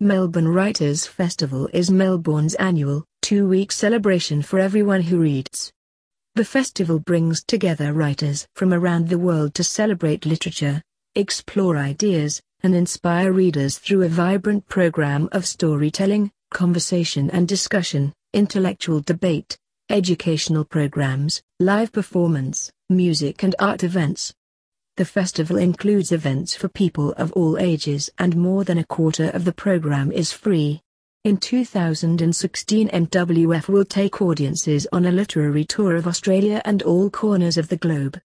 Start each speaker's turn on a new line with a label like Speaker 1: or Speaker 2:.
Speaker 1: Melbourne Writers' Festival is Melbourne's annual, two-week celebration for everyone who reads. The festival brings together writers from around the world to celebrate literature, explore ideas, and inspire readers through a vibrant program of storytelling, conversation and discussion, intellectual debate, educational programs, live performance, music and art events. The festival includes events for people of all ages and more than a quarter of the program is free. In 2016 MWF will take audiences on a literary tour of Australia and all corners of the globe.